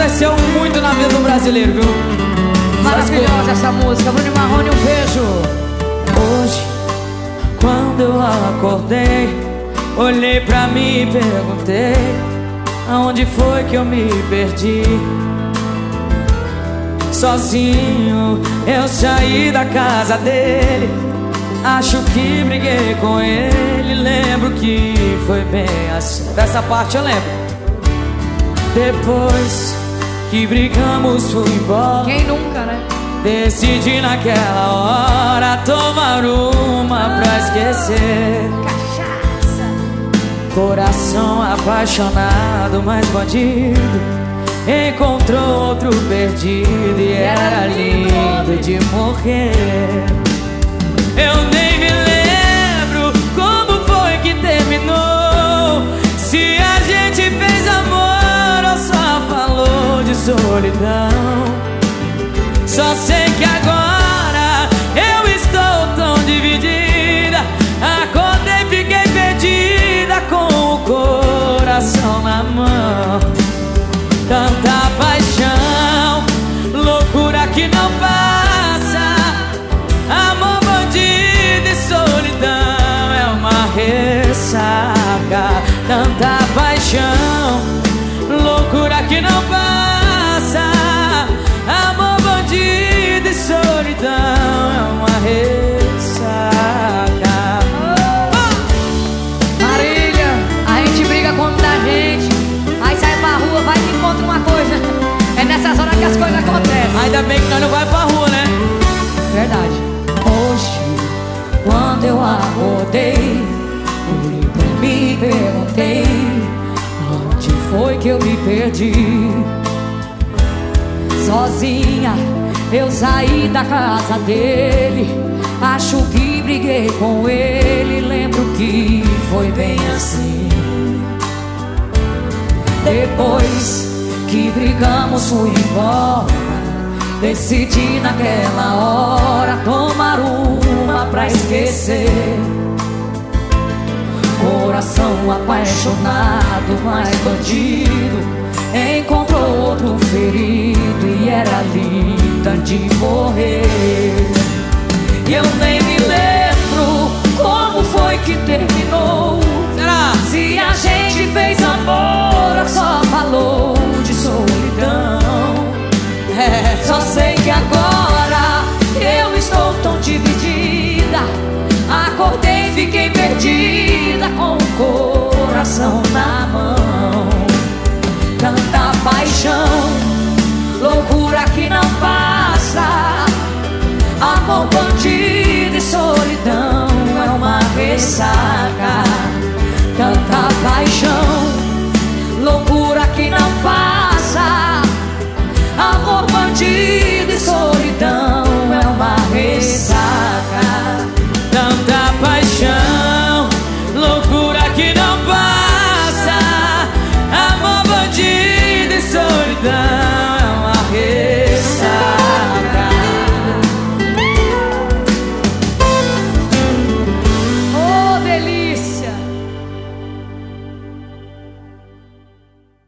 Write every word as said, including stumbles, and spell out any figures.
aconteceu muito na vida do brasileiro, viu? Maravilhosa essa música, Bruno Marrone, um beijo. Hoje, quando eu acordei, olhei pra mim e perguntei: aonde foi que eu me perdi? Sozinho eu saí da casa dele, acho que briguei com ele. Lembro que foi bem assim. Dessa parte eu lembro. Depois que brigamos fui embora. Quem nunca, né? Decidi naquela hora tomar uma pra esquecer. Cachaça. Coração apaixonado, mas bandido encontrou outro perdido e era lindo de morrer. Eu nem me lembro como foi que terminou, se a gente fez amor ou só falou de solidão. Só sei que agora eu estou tão dividida, acordei, fiquei perdida com o coração na mão. Tanta paixão, loucura que não passa, amor, bandido e solidão é uma ressaca. Tanta paixão, loucura que não passa, amor, bandido e solidão é uma ressaca. Oh! Marília, a gente briga contra a gente, aí sai pra rua, vai e encontra uma coisa. É nessas horas que as coisas acontecem. Ainda bem que nós não vai pra rua, né? Verdade. Hoje, quando eu acordei, olhei pra mim e perguntei: onde foi que eu me perdi? Sozinha eu saí da casa dele, acho que briguei com ele. Lembro que foi bem assim. Depois que brigamos fui embora, decidi naquela hora tomar uma pra esquecer. Coração apaixonado, mas bandido encontrou outro ferido e era linda de morrer. E eu nem me lembro como foi que terminou. Será? Se a gente fez amor ou só falou de solidão. É, só sei que agora eu estou tão dividida, acordei e fiquei perdida com o coração na mão. Tanta paixão, loucura que não passa, amor bandido